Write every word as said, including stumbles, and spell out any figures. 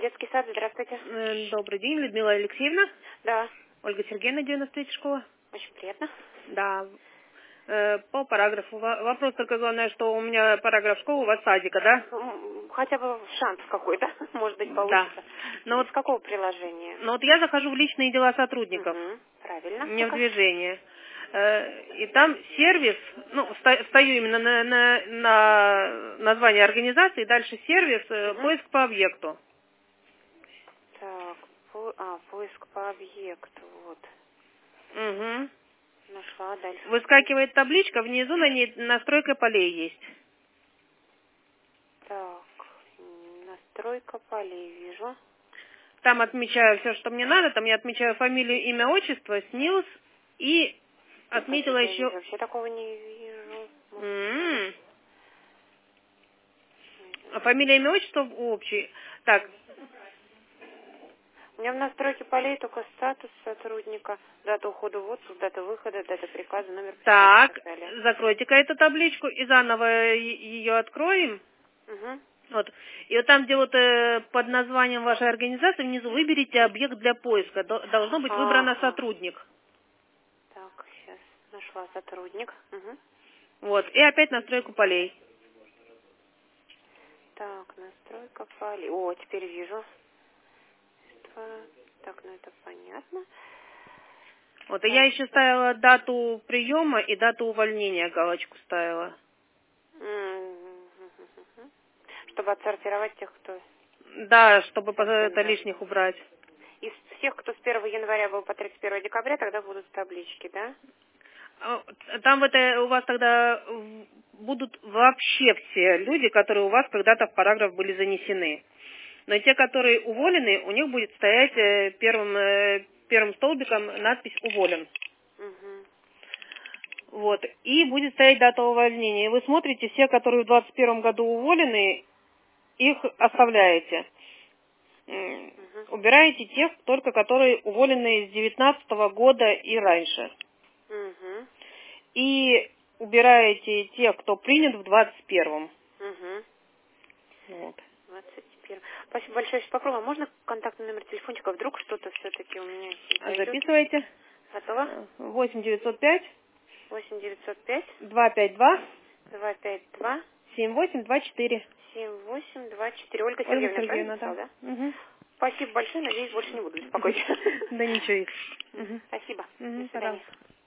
Детский сад, здравствуйте. Э, Добрый день, Людмила Алексеевна. Да, Ольга Сергеевна, девяносто третья школа. очень приятно. Да. Э, По параграфу. Во- Вопрос только главное, что у меня параграф школы, у вас садика, да? М, Хотя бы шанс какой-то, может быть, Да. получится. Но вот, Из какого приложения? но вот я захожу в личные дела сотрудников, Угу, правильно. не в Ну-ка. движение. Э, И там сервис, ну, ста- стою именно на, на- на название организации, дальше сервис, э, Мгм. поиск по объекту. Так, по- а, поиск по объекту, вот. Угу. Нашла дальше. Выскакивает табличка, внизу на ней настройка полей есть. Так, м, настройка полей вижу. Там отмечаю все, что мне надо. Там я отмечаю фамилию, имя, отчество, СНИЛС и отметила Хотите, я еще... здесь вообще такого не вижу. Может, надо- М-м. А фамилия, имя, отчество общий. Так, У меня в настройке полей только статус сотрудника, дата ухода в отпуск, дата выхода, дата приказа, номер посещения и так, так далее. закройте-ка эту табличку и заново ее откроем. Угу. Вот. И вот там, где вот э, под названием вашей организации, внизу выберите объект для поиска. До- Должно быть выбрано Ага. сотрудник. Так, сейчас нашла сотрудник. Угу. Вот. И опять настройку полей. Так, настройка полей. О, теперь вижу. Два. Так, ну это понятно. Вот. И я Так. еще ставила дату приема и дату увольнения, галочку ставила. М, Чтобы отсортировать тех, кто Да, чтобы по- совсем это давно. лишних убрать. Из всех, кто с первого января был по тридцать первое декабря, тогда будут таблички, да? А, Там в это у вас тогда в- будут вообще все люди, которые у вас когда-то в параграф были занесены. Но те, которые уволены, у них будет стоять э, первым, э, первым столбиком надпись «Уволен». Угу. Вот. И будет стоять дата увольнения. И вы смотрите, все, которые в двадцать первом году уволены, их оставляете. М, Угу. Убираете тех, только которые уволены с девятнадцатого года и раньше. Угу. И убираете тех, кто принят в двадцать первом. Угу. Вот. двадцать первое. Спасибо большое. Сейчас попробуем. Можно контактный номер телефончика? Вдруг что-то все-таки у меня не А пойдет. записывайте. Готово? восемь девятьсот пять восемь девятьсот пять два пять два два пять два семь восемь два четыре. семь восемь два четыре. Ольга Ольга Сергеевна, правильно Сергеевна, написала, да. да? Угу. Спасибо большое. Надеюсь, больше не буду беспокоить. Да ничего. Мгм. Спасибо. До Угу, свидания. пожалуйста.